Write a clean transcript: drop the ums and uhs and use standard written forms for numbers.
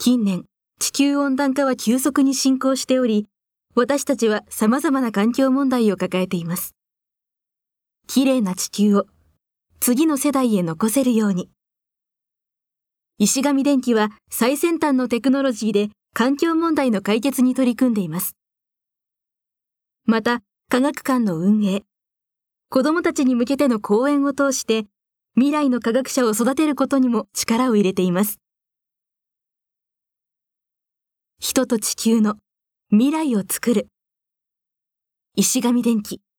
近年、地球温暖化は急速に進行しており、私たちは様々な環境問題を抱えています。きれいな地球を次の世代へ残せるように。石上電機は最先端のテクノロジーで環境問題の解決に取り組んでいます。また、科学館の運営、子どもたちに向けての講演を通して、未来の科学者を育てることにも力を入れています。人と地球の未来をつくる。石上電機。